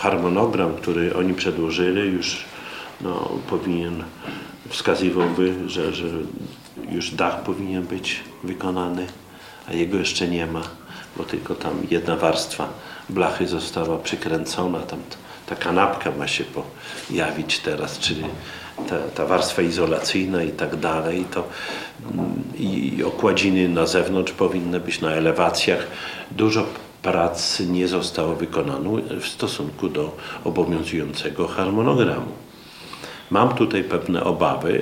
Harmonogram, który oni przedłożyli, już wskazywałby, że już dach powinien być wykonany, a jego jeszcze nie ma, bo tylko tam jedna warstwa blachy została przykręcona, tam ta kanapka ma się pojawić teraz, czyli ta warstwa izolacyjna i tak dalej, i okładziny na zewnątrz powinny być na elewacjach. Dużo prac nie zostało wykonano w stosunku do obowiązującego harmonogramu. Mam tutaj pewne obawy,